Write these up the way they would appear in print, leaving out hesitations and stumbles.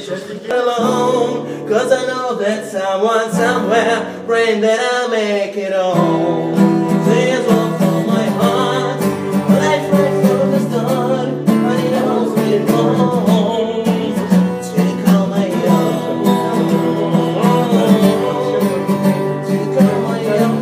alone, 'cause I know that someone somewhere praying that I'll make it home. There's one for my heart, life right from the start, but it all went wrong. Take all my own, take all my own,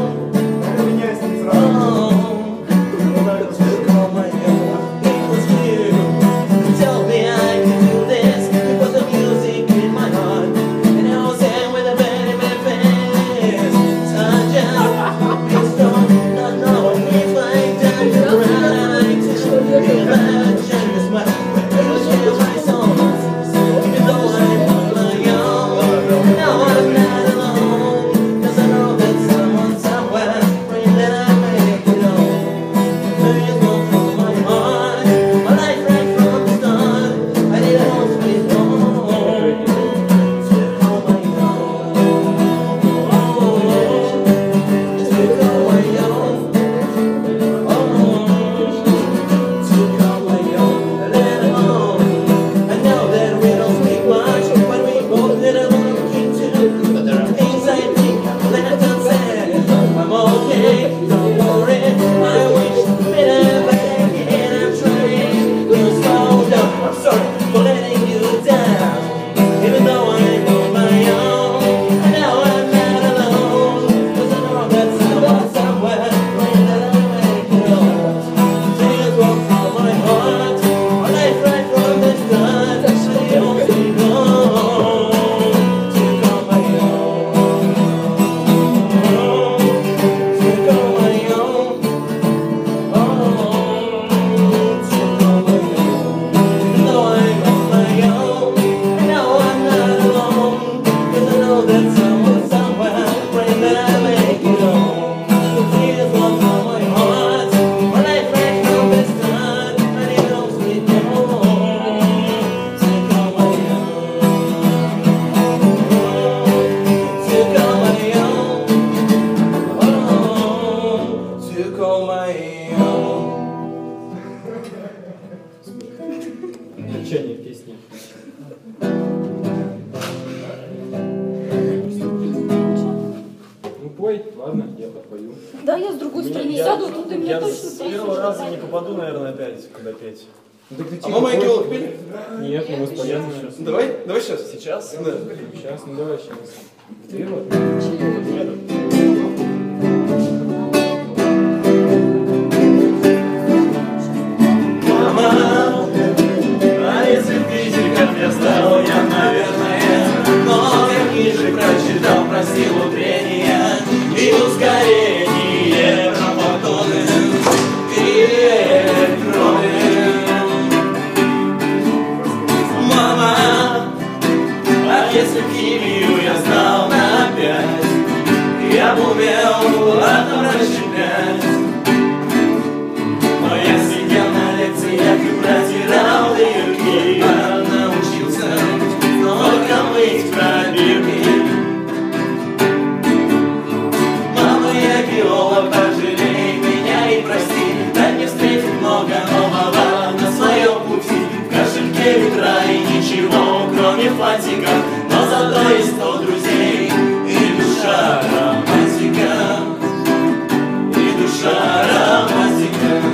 take all my own. It was you who told me I could do this. It was the music in my heart, and I was there with a very bad face. So I just be strong, not knowing if I turn around to imagine this much. It was you, my soul, even though I'm on my own. Now I'm not alone, 'cause I know that someone somewhere praying that I make it home. There is one for my heart, my life right from the start. I need a home sweet home. Took all my own. Took all my own. Took all my own. Let it on. I know that we don't speak much, but we both did a little key too. But there are things I think I've left unsaid. I'm okay, don't worry. I wish that I can. I'm trying to slow down. I'm sorry for letting you down, even though I'm on my own. I know I'm not alone, 'cause I know that someone somewhere praying that I make it home. Tears walk from my heart, my life right from the start. Actually, it won't be long. Took all my own. Took all my own. Took all my own. Though I'm on my own, I know I'm not alone, 'cause I know that someone somewhere praying that I make it home. The tears fall from my heart, my life right from the start, and it knows me home. Took all my own. Took all my own. Took all my own. Окончание песни. Ну пой, ладно, я подпою. Да, я с другой стороны сяду, тут ты меня Я точно с первого раза не попаду, наверное, опять, когда петь. Ну, так ты А тихо мы мои пой. геолог пели? Нет, мы споем сейчас. Давай сейчас. Сейчас? Да. Сейчас, ну давай сейчас. Вперед. Мама, а если физиком я стал, я, наверное, много книжек прочитал про силу трения и ускорение протоны и электроны. Мама, а если химию я знал на 5, я бы умел атом расщеплять. Но я сидел на лекциях и протирал дырки, я научился только мыть пробирки. Мама, я геолог, пожалей меня и прости, дай мне встретить много нового на своем пути. В кошельке ветра и ничего, кроме фантиков, но зато есть 100 друзей и душа романтика, и душа романтика.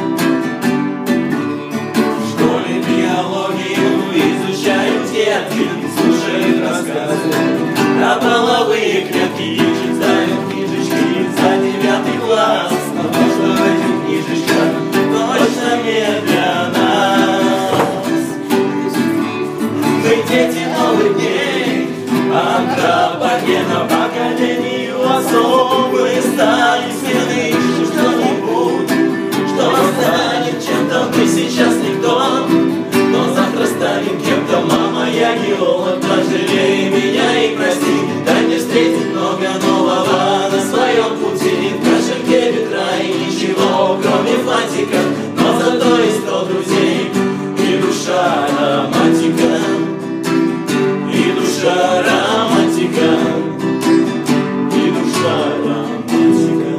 В школе биологию изучают детки, слушают рассказы про половые клетки и читают книжечки за 9 класс. Но то, что в этих книжечках, точно не для нас. Мы дети новых дней, антропогена, поколению особые стали смены. Ищем что-нибудь, что станет чем-то. Мы сейчас никто, но завтра станем кем-то. Мама, я геолог, пожалей меня и прости, дай мне встретить много нового на своем пути. В кошельке ветра и ничего, кроме фантиков, но зато есть 100 друзей и душа романтика, и душа романтика, и душа романтика.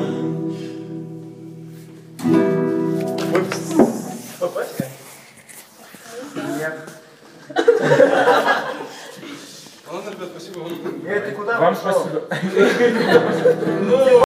Попасть? Нет. Ты куда Вам пошел? спасибо.